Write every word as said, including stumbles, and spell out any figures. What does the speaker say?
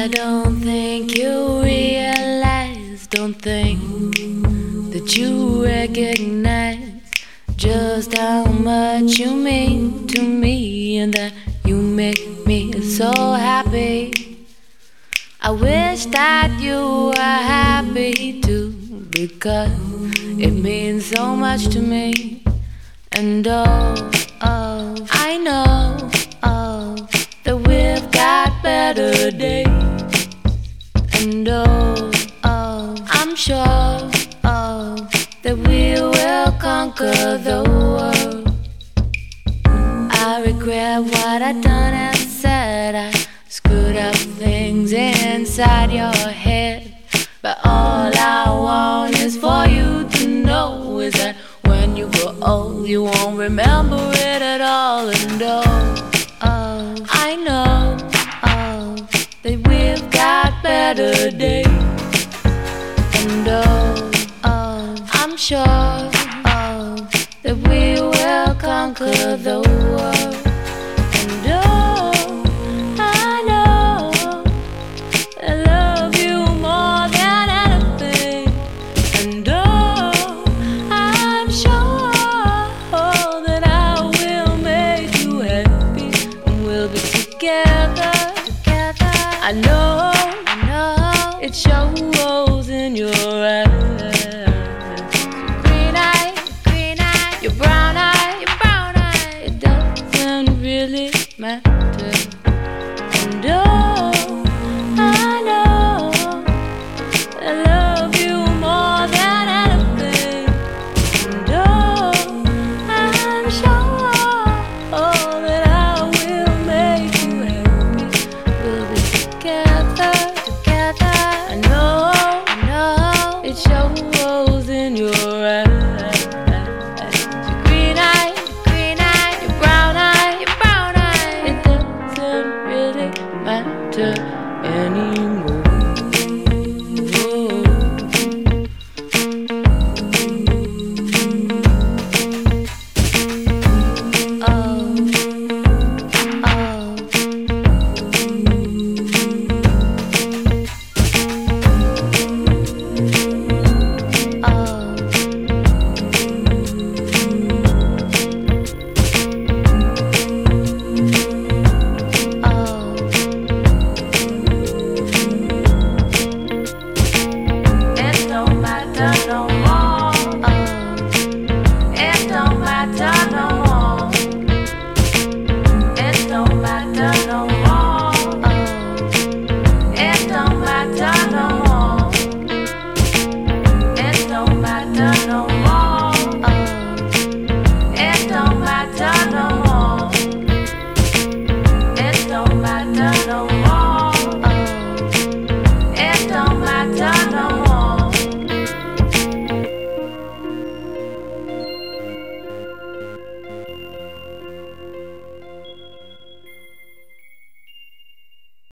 I don't think you realize, don't think that you recognize just how much you mean to me, and that you make me so happy. I wish that you were happy too, because it means so much to me. And oh, oh, I know, oh, that we've got better days. And oh, oh, I'm sure, oh, that we will conquer the world. I regret what I done and said. I screwed up things inside your head. But all I want is for you to know is that when you grow old, you won't remember it at all. And oh, oh, I know, oh, that we've got better days. And oh, oh, I'm sure, oh, that we will conquer the world. And oh, I know I love you more than anything. And oh, I'm sure that I will make you happy, and we'll be together, together. I know, I know, it shows in your eyes. Green eye, green eye, your brown eye, your brown eye. It doesn't really matter. And oh, I know I love you more than anything. And oh, I'm sure, oh, that I will make you happy. We'll be together, together. I know, I know, it shows in your eyes. Your green eye, your green eye, your brown eye, your brown eye. It doesn't really matter anymore.